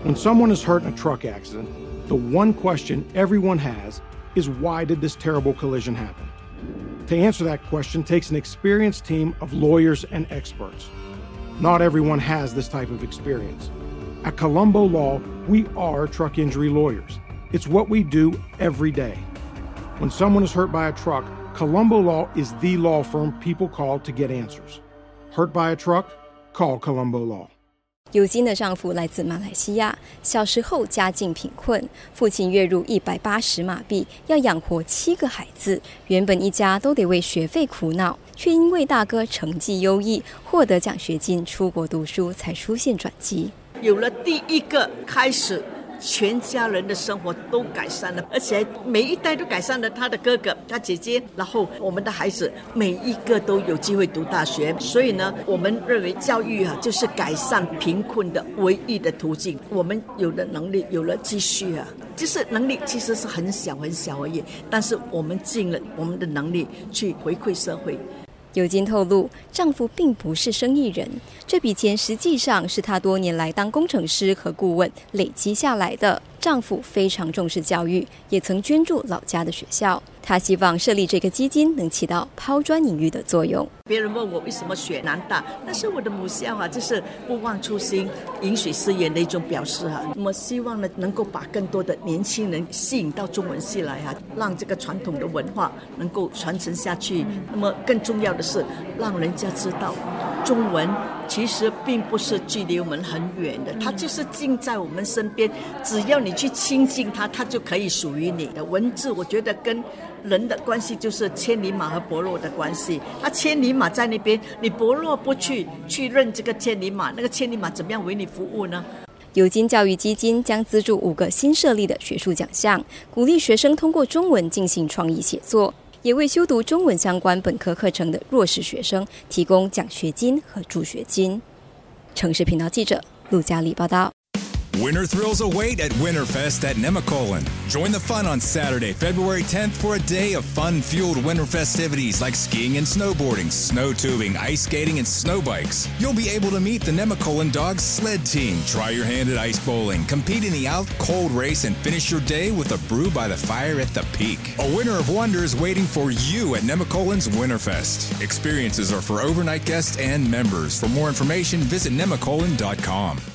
When someone is hurt in a truck accident, the one question everyone has is why did this terrible collision happen? To answer that question takes an experienced team of lawyers and experts. Not everyone has this type of experience. At Colombo Law, we are truck injury lawyers. It's what we do every day. When someone is hurt by a truck, Colombo Law is the law firm people call to get answers. Hurt by a truck? Call Colombo Law. 尤金的丈夫来自马来西亚，小时候家境贫困，父亲月入180马币，要养活7个孩子。原本一家都得为学费苦恼，却因为大哥成绩优异，获得奖学金出国读书，才出现转机。 有了第一个开始，全家人的生活都改善了，而且每一代都改善了，他的哥哥他姐姐，然后我们的孩子每一个都有机会读大学。所以呢，我们认为教育就是改善贫困的唯一的途径。我们有了能力，有了积蓄就是能力其实是很小很小而已，但是我们尽了我们的能力去回馈社会。 尤金透露，丈夫并不是生意人，这笔钱实际上是她多年来当工程师和顾问累积下来的。丈夫非常重视教育，也曾捐助老家的学校。他希望设立这个基金能起到抛砖引玉的作用。 别人问我为什么选南大，那是我的母校就是不忘初心、饮水思源的一种表示那么希望呢，能够把更多的年轻人吸引到中文系来让这个传统的文化能够传承下去。那么更重要的是，让人家知道中文其实并不是距离我们很远的，它就是近在我们身边，只要你去亲近它，它就可以属于你的。文字我觉得跟人的关系就是千里马和伯乐的关系，那千里马在那边，你伯乐不去认这个千里马，那个千里马怎么样为你服务呢？ 尤金教育基金将资助5个新设立的学术奖项，鼓励学生通过中文进行创意写作，也为修读中文相关本科课程的弱势学生提供奖学金和助学金。城市频道记者陆嘉丽报道。 Winter thrills await at Winterfest at Nemacolin. Join the fun on Saturday, February 10th for a day of fun-fueled winter festivities like skiing and snowboarding, snow tubing, ice skating, and snow bikes. You'll be able to meet the Nemacolin Dogs sled team, try your hand at ice bowling, compete in the out-cold race, and finish your day with a brew by the fire at the peak. A winter of wonders waiting for you at Nemacolin's Winterfest. Experiences are for overnight guests and members. For more information, visit nemacolin.com.